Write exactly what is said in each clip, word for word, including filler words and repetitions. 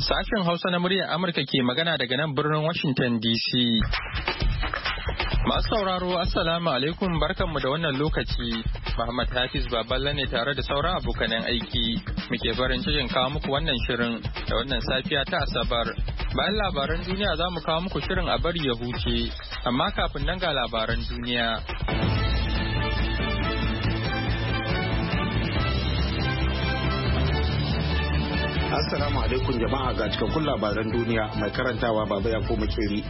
Sashen Hausa na muryar Amurka ke magana daga nan birnin Washington D C. Masu sauraro, Assalamu alaikum, barkanmu da wannan lokaci. Muhammad Hafiz Baballa ne tare da sauran abokanan aiki. Muke farin cikin kawo muku wannan shirin da wannan safiya ta Asabar. Bayan labaran duniya za mu kawo muku shirin a bari ya huce, amma kafin nan ga labaran duniya. Assalamu alaikum jama'a, ga cikakkun labaran duniya mai karantawa baba ya koma kiri.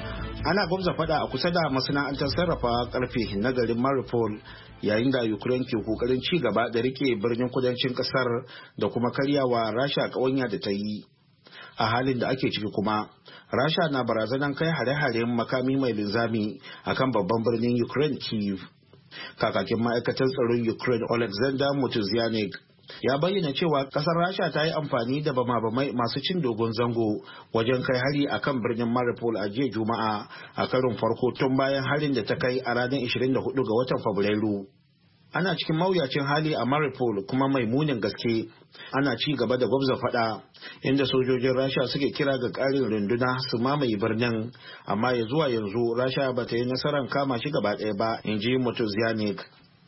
Ana gwamza fada a kusa da masana'antar sarrafa karfe na garin Mariupol yayin da Ukraine ke kokarin ci gaba da rike birnin kudancin kasar da kuma karyawa Rasha kawanya da ta yi. A halin da ake ciki kuma, Rasha na barazanan kai hare-haren makami mai linzami akan babban birnin Ukraine Kyiv. Kakakin ma'aikatar tsaron Ukraine Alexander Mutuzianik ya bayyana cewa kasar Rasha ta yi amfani da bama-bamai masu cin dogon zango wajen kai hari akan birnin Mariupol a jiya Juma'a a karin farko tun bayan harin da ta kai a ranar ishirin da hudu ga watan Fabrairu. Ana cikin mawuyacin hali a Mariupol kuma mai munin gaske. Ana ci gaba da gwabza fada inda sojojin Rasha suke kira ga ƙarin runduna su mamaye birnin, amma ya zuwa yanzu Rasha ba ta yi nasarar kama shi gaba ɗaya ba, in ji Mutuzianik.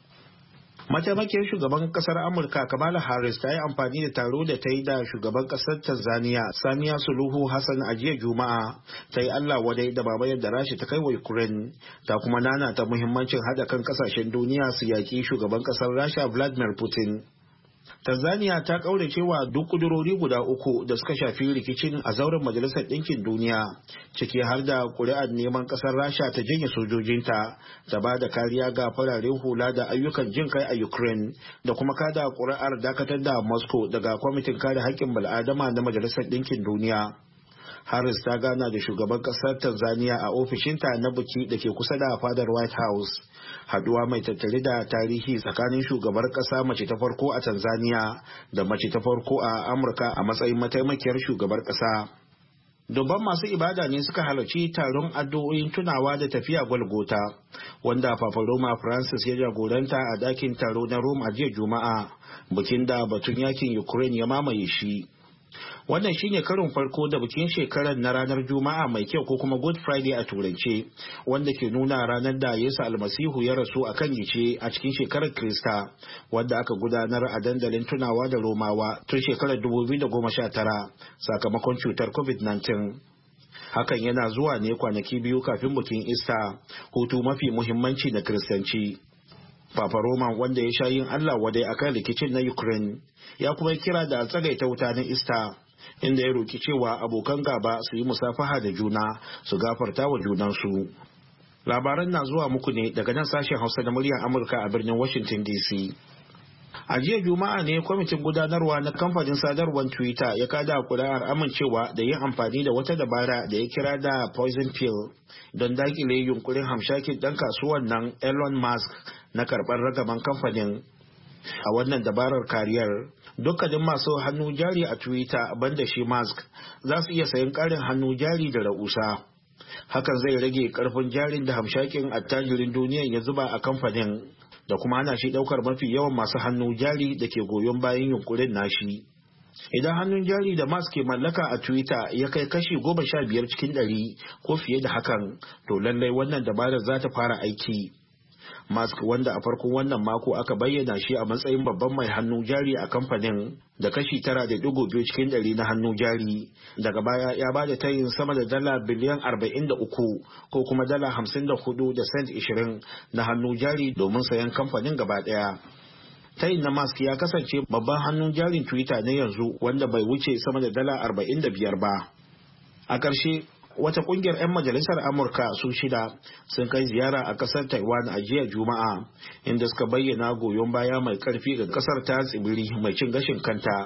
Mataimakiyar shugaban kasar Amurka Kamala Harris ta yi amfani da taro da ta yi da shugaban kasar Tanzania Samia Suluhu Hassan a jiya Juma'a, ta yi Allah wadai da babayar da Rasha ta kai wa Ukraine, ta kuma nana ta muhimmancin haɗa kan kasashen duniya su yaƙi shugaban kasar Rasha Vladimir Putin. Tanzania ta kaurace wa duk kudurori guda uku da suka shafi rikicin a zauren Majalisar Ɗinkin Duniya, ciki har da ƙuri'ar neman ƙasar Rasha ta janye sojojinta, ta ba da kariya ga fararen hula da ayyukan jin kai a Ukraine, da kuma kada ƙuri'ar dakatar da Moscow daga kwamitin kare haƙƙin bal'adama na Majalisar Ɗinkin Duniya. Harris ta gana da shugaban kasar Tanzania a ofishinta na buki da ke kusa da fadar White House. Haduwa mai tattare da tarihi tsakanin shugabar kasa mace ta farko a Tanzania da mace ta farko a Amurka a matsayin mataimakiyar shugabar kasa. Dubban masu ibada ne suka halarci taron addu'o'in tunawa da tafiya Golgota, wanda Papa Roma Francis ya jagoranta a dakin taro na Rome a jiya Juma'a, bikin da batun yakin Ukraine ya mamaye shi. Wannan shine karin farko da bikin shekarar na ranar Juma'a mai kyau ko kuma Good Friday a turance, wanda ke nuna ranar da Yesu Almasihu ya rasu a kan gice a cikin shekarar Krista, wanda aka gudanar a dandalin tunawa da Romawa tun shekarar dubu biyu da goma sha tara sakamakon cutar covid nineteen. Hakan yana zuwa ne kwanaki biyu kafin bikin Easter, hutu mafi muhimmanci na Kiristanci. Papa Roma, wanda ya sha yin Allah wadai akan rikicin na Ukraine, ya kuma kira da tsagaita wuta na Easter, inda ya roki cewa abokan gaba su yi musafaha da juna su gafarta wa junansu. Labaran na zuwa muku ne daga nan sashen Hausa da muryar Amurka a birnin Washington D C. A jiya Juma'a ne kwamitin gudanarwa na kamfanin sadarwar Twitter ya kada kuri'ar amincewa da yin amfani da wata dabara da ya kira da poison pill don dakile yunkurin hamshakin dan kasuwan nan Elon Musk na karɓar ragaban kamfanin. A wannan dabarar kariyar, dukkanin masu hannu jari a Twitter banda shi Musk za su iya sayan ƙarin hannu jari da ra'usa. Hakan zai rage ƙarfin jarin da hamshakin attajirin duniya ya zuba a kamfanin, da kuma hana shi ɗaukar mafi yawan masu hannu jari da ke goyon bayan yunkurin nashi. Idan hannun jari da Musk ke mallaka a Twitter ya kai kashi goma sha biyar cikin ɗari ko fiye da hakan, to lallai wannan dabarar za ta fara aiki. Musk, wanda a farkon wannan mako aka bayyana shi a matsayin babban mai hannu jari a kamfanin da kashi tara da digo biyu cikin ɗari na hannu jari, daga baya ya ba da tayin sama da dala biliyan arba'in da uku ko kuma dala hamsin da hudu da cent ishirin na hannu jari domin sayan kamfanin gaba ɗaya. Tayin na Musk ya kasance babban hannun jarin Twitter na yanzu, wanda bai wuce sama da dala arba'in da biyar ba. A ƙarshe, wata kungiyar 'yan majalisar Amurka su shida sun kai ziyara a kasar Taiwan a jiya Juma'a, inda suka bayyana goyon baya mai karfi ga kasar ta tsibiri mai cin gashin kanta.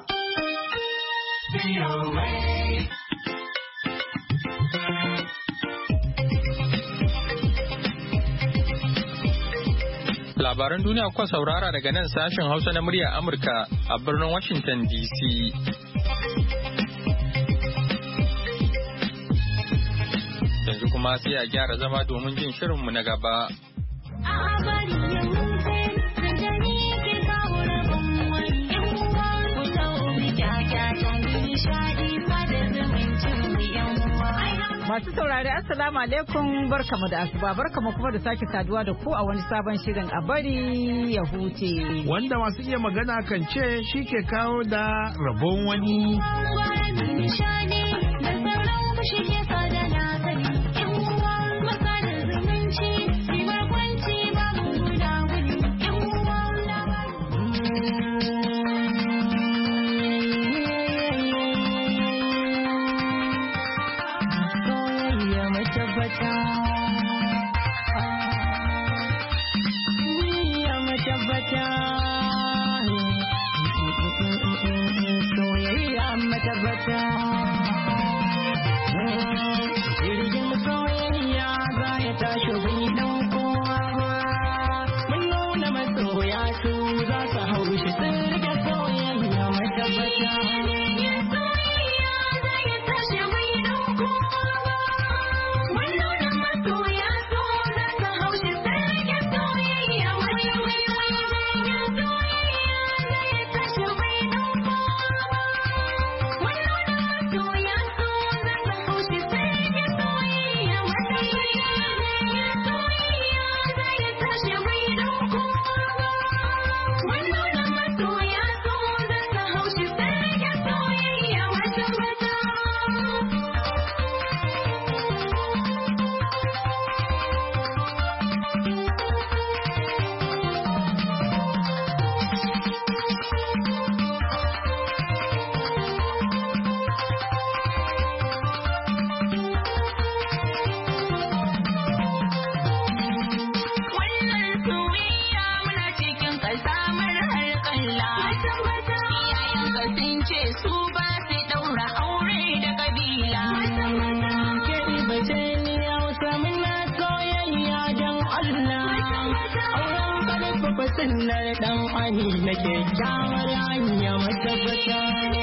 Labaran duniya kuka saurara daga nan sashen Hausa na muryar Amurka a birnin Washington D C. Yanzu kuma sai a gyara zama domin jin shirinmu na gaba. Masu saurari assalamu alaikum barkamu da asuba barkamu kuma da sake saduwa da ku a wani sabon shirin a bari ya huce. Wanda masu iya magana kan ce shi ke kawo da rabon wani. Sunnar dan ani nake kyawar hanya matabbata.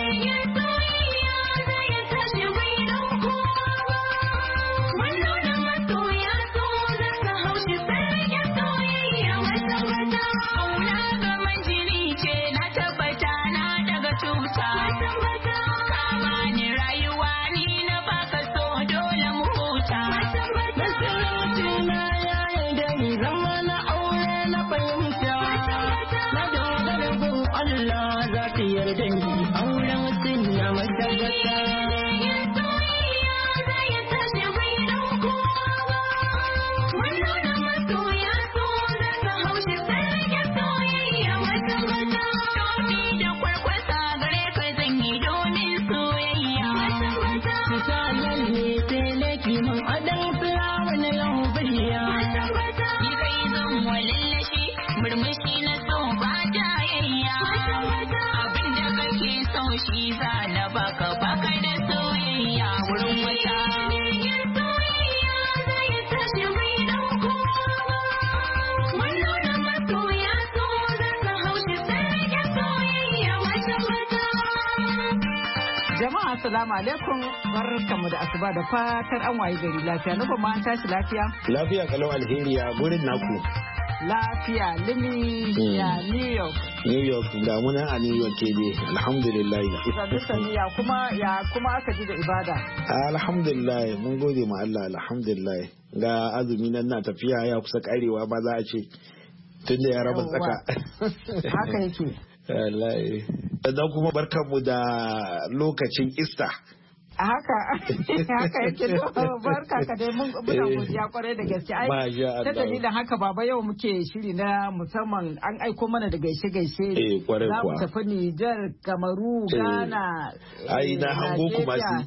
Assalamu alaikum barkamu da asuba da fatar an waye gari lafiya na kuma an tashi lafiya lafiya kalau alheri a gurin naku lafiya limi ya New York New York da muna a New York ke ne alhamdulillah ya kuma ya kuma aka ji da ibada alhamdulillah mun gode ma Allah alhamdulillah ga azumi nan na tafiya ya kusa karewa ba za a ce tunda ya raba tsaka haka yake wallahi dan kuma barkanmu da lokacin Easter haka haka yake barka ka dai mun muna godiya kwarai da gaske ai ta dalilin haka baba yau muke shiri na musamman an aiko mana da gaishe gaishe eh kwarai kuwa za mu tafi Niger Kamaru Ghana ai na hango kuma si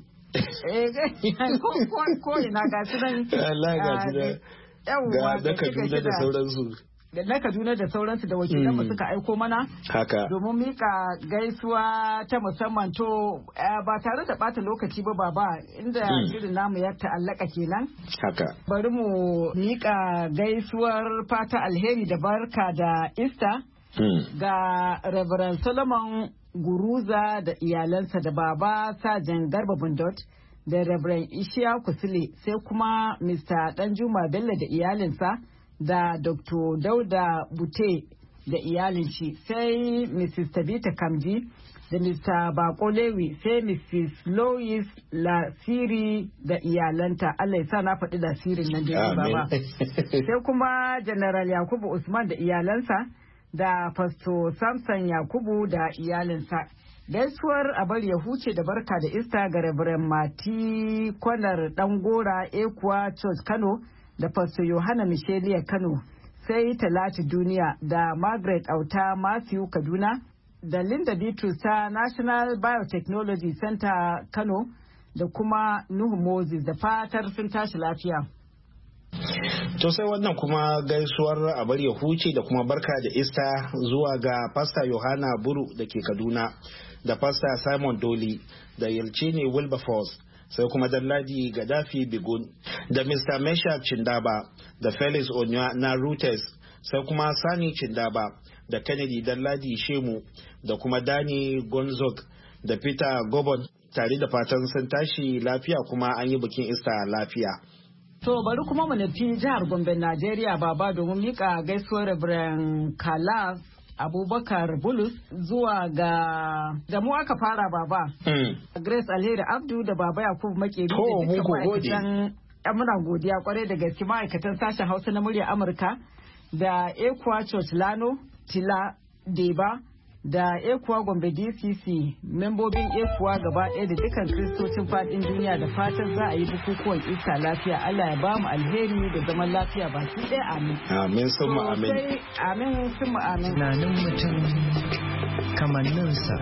eh ko ko ina ga su nan wallahi ga su ga da Kaduna da sauransu na Kaduna da sauransu da wakilan mu suka aiko mana haka domin mika gaisuwa ta musamman to ba tare da bata lokaci ba baba inda shirin namu ya ta'allaka kenan haka bari mu mika gaisuwar fata alheri da barka da Easter ga Reverend Solomon Guruza da iyalansa da baba Sajan Garba Bundot da Reverend Ishiya Kusile sai kuma Mister Danjuma Bello da iyalinsa da Doctor Dauda Bute da iyalin shi sai Missus Tabita Kamji da Mister Bako Lewi sai Missus Lois Lasiri da iyalanta. Allah ya sa na faɗi Lasirin nan da baba. Sai kuma General Yakubu Usman da iyalansa da Pastor Samson Yakubu da iyalinsa. Gaisuwar abar ya huce da barka da ista ga Reverend Mati Kwanar Dangora Ekuwa Church Kano da Pastor Yohana Michelia Kano. Sai Talatu Duniya da Margaret Auta Matthew Kaduna da Linda Bitrus ta National Biotechnology Center Kano da kuma Nuhu Moses da fatar sun tashi lafiya. To sai wannan kuma gaisuwar abar ya huce da kuma barka da ista zuwa ga Pastor Yohana Buru da ke Kaduna da Pastor Simon Doli da Yelchini Wilberforce, sai kuma Danladi Gaddafi Bigun da Mister Meshach Chindaba da Felix Onya na Reuters, sai kuma Sani Chindaba da Kennedy Danladi Shemu da kuma Dani Gonzog da Peter Gobon, tare da fatan sun tashi lafiya kuma an yi bikin Ista lafiya. To bari kuma mu nufi jihar Gombe Najeriya baba domin mika gaisuwar Reverend Kalas Abubakar Bulus zuwa ga da mu aka fara baba. Mm. Grace Alheri Abdu da baba Yakubu Makeri da dukkan ma'aikatan muna godiya kwarai da gaske ma'aikatan sashen Hausa na murya Amurka da Ekwa Church Lano Tila Deba da Ekuwa Gombe D C C, membobin Ekuwa gaba ɗaya da dukkan kristocin faɗin duniya da fatan za a yi bukukuwan Ista lafiya. Allah ya ba mu alheri da zaman lafiya baki ɗaya amin. Amin sun amin. Amin sun amin. Tunanin mutum kamanninsa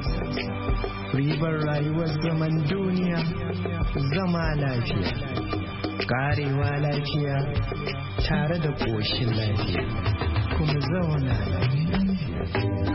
ribar rayuwar zaman duniya zama lafiya karewa lafiya tare da ƙoshin lafiya kuma zauna lafiya.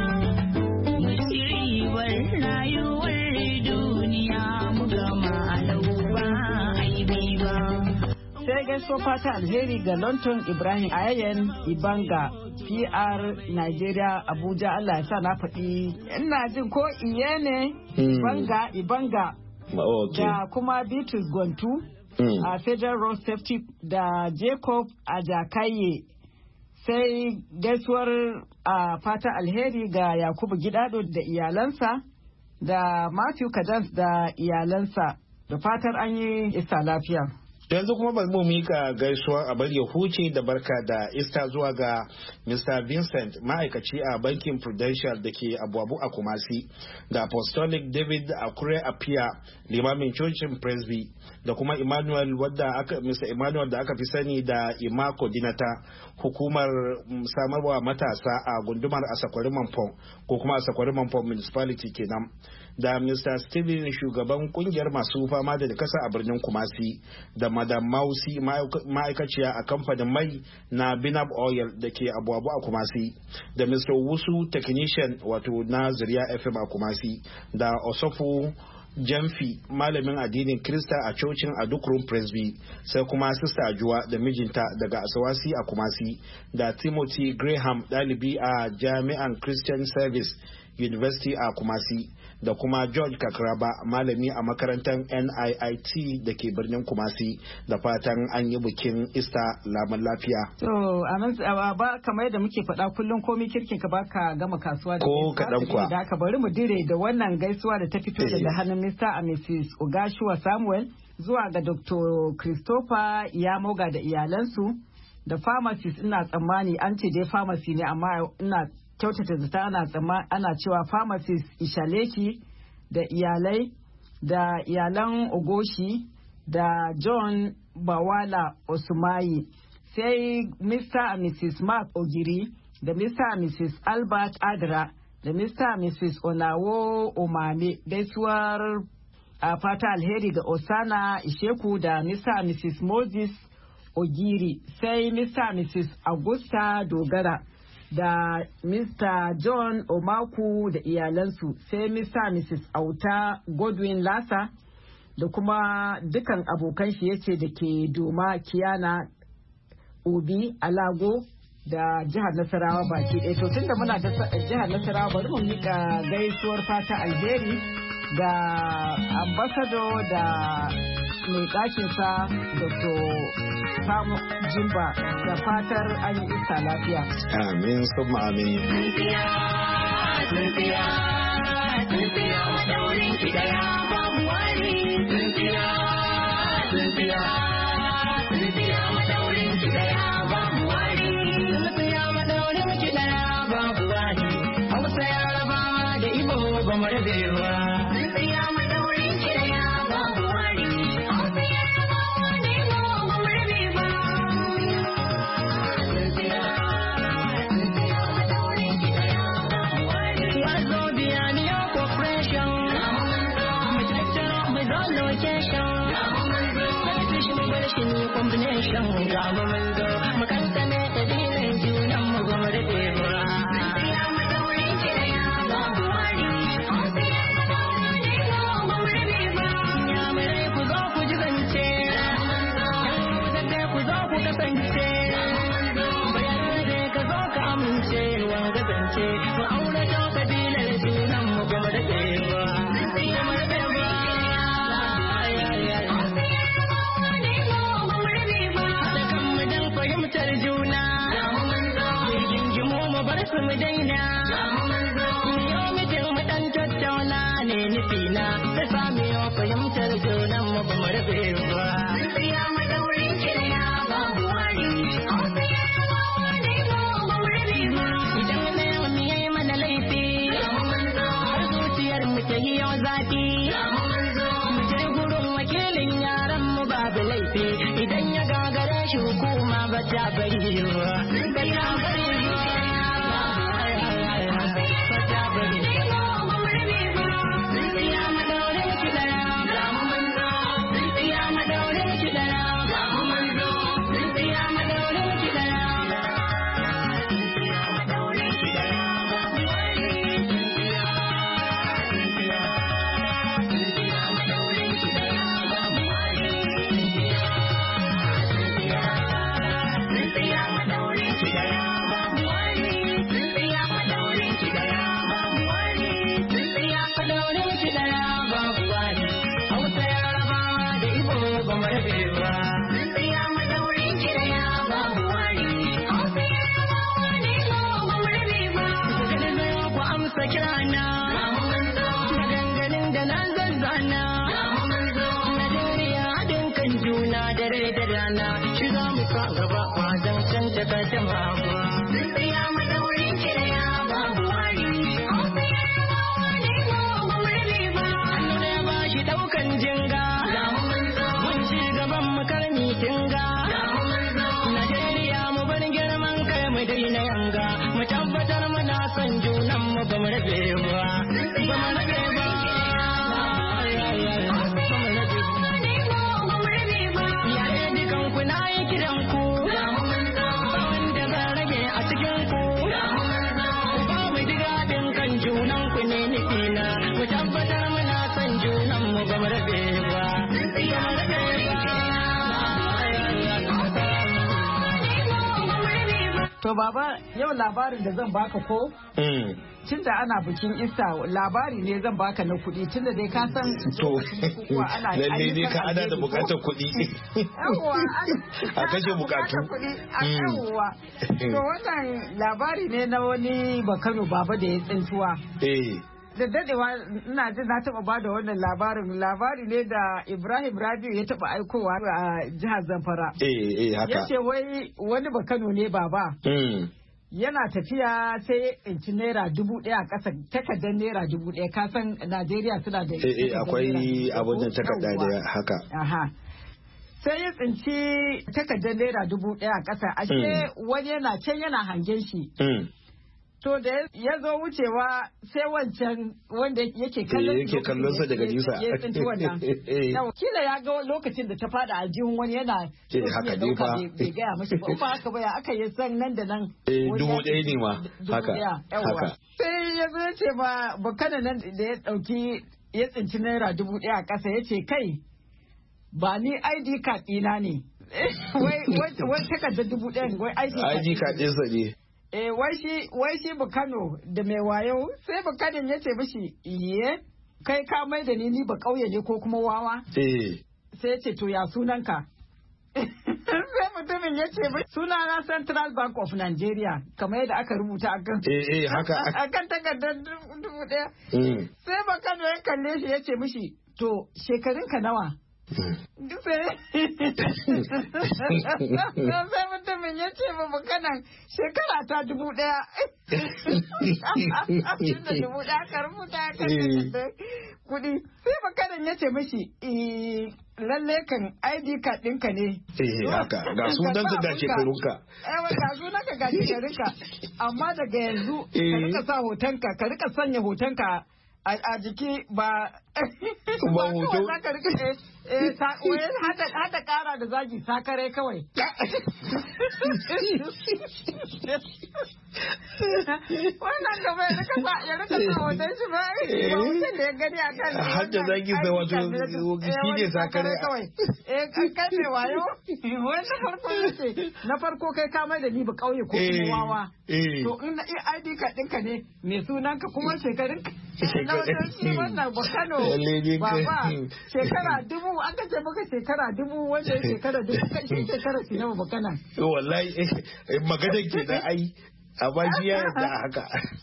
Rayuwar duniya mu gama gaisuwa fata alheri ga London Ibrahim Ayayen Ibanga P R Nigeria Abuja. Allah ya sa na faɗi ina jin ko iye ne Ibanga Ibanga da kuma Beatrice Gwantu a Federal Road Safety da Jacob Ajakaye. Sai gaisuwar a fata alheri ga Yakubu Gidado da iyalansa da Matthew Kadans da iyalansa. Da fatar an yi isa lafiya. Yanzu kuma bari mu mika gaisuwa a bari ya huce da barka da ista zuwa ga Mister Vincent, ma'aikaci a bankin Prudential da ke Abuabu a Kumasi, da Apostolic David Akure Apia, limamin cocin Presby, da kuma Emmanuel wadda aka Mister Emmanuel da aka fi sani da Imako Dinata, hukumar samarwa matasa a gundumar Asakwari Mampong ko kuma Asakwari Mampong Municipality kenan. Da Mister Steven, shugaban kungiyar masu fama da kasa a birnin Kumasi, da Madam Mausi, ma'aikaciya a kamfanin mai na Binab Oil da ke Abuabu a Kumasi, da Mister Wusu, technician wato na Zuriya F M a Kumasi, da Osofu Jamfi, malamin addinin Krista a cocin Adukrun Presby, sai kuma Sista Ajuwa da mijinta daga Asawasi a Kumasi, da Timothy Graham, ɗalibi a Jami'an Christian Service University a Kumasi, da kuma George Kakraba, malami a makarantar N I I T da ke birnin Kumasi, da fatan an yi bikin Ista lamun lafiya. To, a ba kamar yadda muke faɗa kullum komai kirkin ka baka gama kasuwa da ko kaɗan kwa. Da aka bari mu dire da wannan gaisuwa da ta fito daga hannun Mister and Missus Ogashua Samuel zuwa ga Doctor Christopher Iyamoga da iyalansu, da pharmacist. Ina tsammani an ce dai pharmacy ne amma ina kyautata zata ana tsamma ana cewa pharmacist Ishaleki da iyalai, da iyalan Ogoshi, da John Bawala Osumayi, sai Mister and Missus Mark Ogiri, da Mister and Missus Albert Adra, da Mister and Missus Onawo Omame. Gaisuwar a fata alheri ga Osana Isheku da Mister and Missus Moses Ogiri, sai Mister and Missus Augusta Dogara, da Mister John Omaku da iyalansu, sai Mister and Missus Auta Godwin Lassa, da kuma dukan abokan shi yace da ke Doma Kiyana Obi Alago da jihar Nasarawa baki ɗaya. To tunda muna da jihar Nasarawa bari mu mika gaisuwar fata alheri ga ambassador da mai ɗakinsa Doctor Samu Jimba, da fatar an yi isa lafiya. Amin, summa amin. Tsintsiya, tsintsiya, tsintsiya madaurin ki daya babu wani. Tsintsiya, tsintsiya, tsintsiya madaurin ki daya babu wani. Tsintsiya madaurin ki daya babu wani. Hausa, Yarabawa da Igbo ba mu rabewa. Tsintsiya madaurin ki daya babu wani. Hausa, Yarabawa da Igbo ba mu rabewa. Tsintsiya, tsintsiya madaurin ki daya babu wani. Wazobia Neo Corporation, mai tattara mai zon location, fish mai barshin combination, ga mu mun zo mu kankane da dinin junan mu ba mu rabewa. Tsintsiya madaurin ki daya babu wani. Hausa, Yarabawa da Igbo ba mu rabewa. Yamurai ku zo ku ji zance, yan ku zo ku kasance, bayarbe ka zo ka amince, wanga zance mu aure ta kabilar junan mu ba mu rabewa. Tsintsiya madaurin ki daya babu wani. Hausa, Yarabawa da Igbo ba mu rabewa. Haɗa kan mu dan fahimtar juna, rigingimu mu bar su mu daina. Yau mutum mu ɗan tattauna ne nufina, da sami yau fahimtar junan mu ba mu rabewa. Tsintsiya madaurin ki daya babu wani. Hausa, Yarabawa da Igbo ba mu rabewa. Idan na yau mu yayi mana laifi, har zuciyar mu ta yi yau zafi, mu je gurin wakilin yaran mu babu laifi, idan ya gagare shi hukuma ba ta bari ba. Ba ta bari ba. Ba ta bari ba. Tsintsiya madaurin ki daya babu wani. Tsintsiya madaurin ki daya babu wani. Tsintsiya madaurin ki daya Tsintsiya madaurin ki daya babu wani. Tsintsiya, tsintsiya, tsintsiya madaurin ki daya babu wani. Tsintsiya, tsintsiya, zuciya na shi za mu sa gaba ba don can ta ka jama ba. Tsintsiya madaurin ki da ya babu wari. Hannu da ya ba shi ɗaukan jinga. Mun ci gaban mu karni tinga. Najeriya mu bar girman kai mu daina yanga. Mu tabbatar muna son junan mu ba mu rabe ba. Ba mu rabe ba. Na yi kiran ku ba wanda ba rage a cikin ku ba mu ji daɗin kan junan ku ne nufi na mu tabbatar muna son junan mu ba mu rabe ba. To baba yau labarin da zan baka ko? Tunda ana bikin Ista labari ne zan baka na kuɗi tunda dai ka san to lalle ne ka ana da bukatar kuɗi a kashe bukatu. Yawwa to wannan labari ne na wani bakano baba da ya tsintuwa. Eh. Da dadewa ina jin na taba bada wannan labarin labari ne da Ibrahim Rabiu ya taba aikowa a jihar Zamfara. Eh eh haka. Yace wai wani bakano ne baba. Mm. Yana tafiya sai ya tsinci naira dubu ɗaya a ƙasa takardar naira dubu ɗaya kasan Najeriya suna da eh eh akwai abun da takarda da haka. Aha. Sai ya tsinci takardar naira dubu ɗaya a ƙasa ashe wani yana can yana hangen shi. To da ya zo wucewa sai wancan wanda yake kallon yake kallon sa daga nisa. Ya tsinci wannan. Kila ya ga lokacin da ta fada a jihun wani yana eh haka ne fa bai gaya mashi ba ba haka ba ya aka yi san nan da nan. Eh dubu ɗaya ne ma haka haka. Sai ya zo ya ce ma bakana nan da ya ɗauki ya tsinci naira dubu ɗaya a ƙasa ya ce kai ba ni I D card ɗina ne. Wai takardar dubu ɗaya wai I D card. I D card ɗinsa ne. Eh wai shi wai shi Bukano da mai wayo sai Bukanin ya ce mishi iye kai ka mai da ni ni ba kauye ne ko kuma wawa eh sai ya ce to ya sunanka sai mutumin ya ce sunana Central Bank of Nigeria kamar yadda aka rubuta akan eh eh haka akan takardar dubu ɗaya sai Bukano ya kalle shi ya ce mishi to shekarunka nawa sai mutumin ya ce ba kanan shekara ta dubu daya da dubu daya ka rubuta kan kudi sai ba kanan ya ce mashi lalle kan I D card ɗinka ne eh haka ga sunanka ga shekarunka yawa ga sunanka ga shekarunka amma daga yanzu ka rika sa hotonka ka rika sanya hotonka a jiki ba ba hoto hada kara da zagi sakare kawai wannan gaba ya rika sa ya rika sa hoton shi ba ba hoton da ya gani a kan hada zagi sai wato shi ne sakare kawai eh kai ne wayo wannan farko ce na farko kai ka mai da ni ba kauye ko kuma wawa to in I D card ɗinka ne mai sunanka kuma shekarun na wajen shi wannan bakano baba shekara dubu an ka ce maka shekara dubu wanda shekara dubu kan shi shekara shi nawa bakana to wallahi maganar ke da ai a bashi ya yadda haka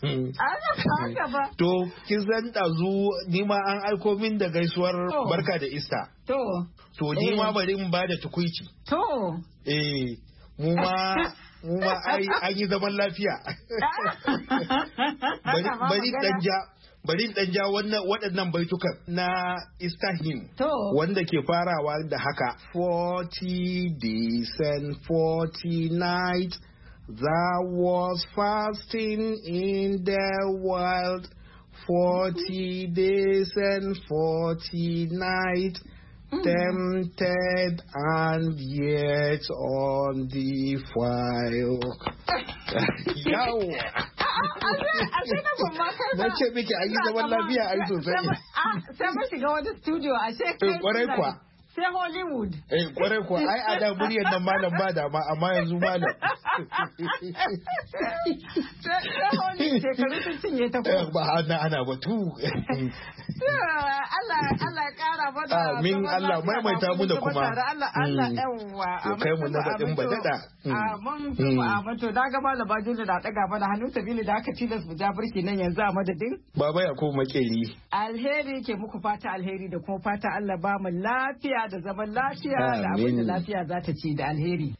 to kin san ɗazu ni ma an aiko min da gaisuwar barka da ista to to ni ma bari in ba da tukuici to eh mu ma mu ma ai an yi zaman lafiya bari dan ja bari dan ja wannan waɗannan baitukan na Istahim wanda ke farawa da haka forty days and forty nights there was fasting in the world forty days and forty nights tempted and yet on the file yawa na ce miki an yi zaman lafiya a yi sosai sai mun shiga wani studio a shekai kwarai kwa sai Hollywood eh kwarai kwa ai a da muryar nan malam ba dama amma yanzu malam sai Hollywood shekaru sun cinye ta ko ba ana ana batu Allah Allah kara mana. Amin Allah maimaita mu da kuma. Allah Allah yawa. Kai mu na badin badada. Amin amin to daga malama Juli da daga mana hannu sabili da aka tilas mu jabirki nan yanzu a madadin. Baba Yakubu Makeri. Alheri ke muku fata alheri da kuma fata Allah ba mu lafiya da zaman lafiya da abin da lafiya za ta ci da alheri.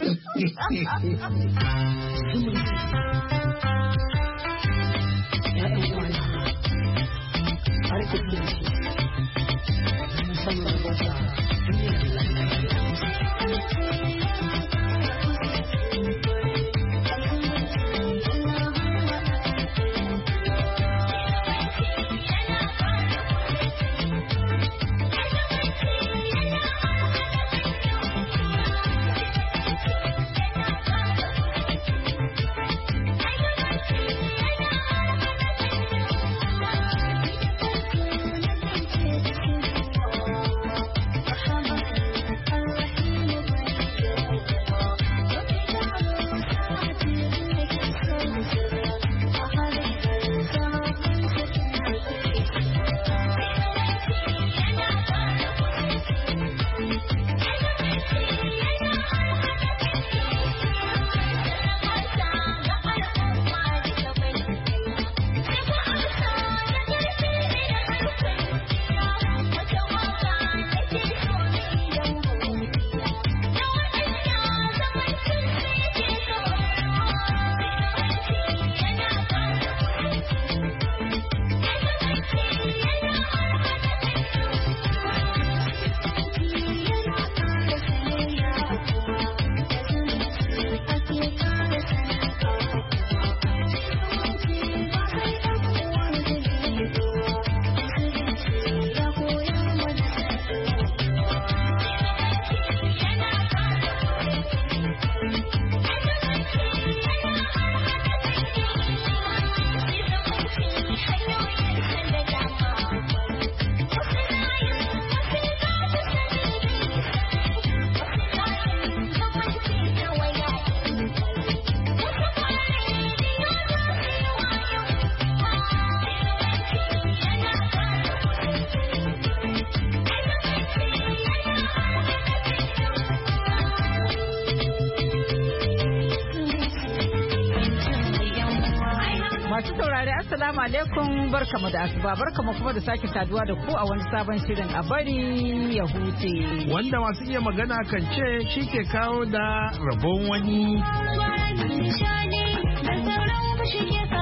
Assalamu alaikum barkamu da asuba barkamu kuma da sake saduwa da ku a wani sabon shirin a bari ya huce. Wanda masu iya magana kan ce shi ke kawo da rabon wani.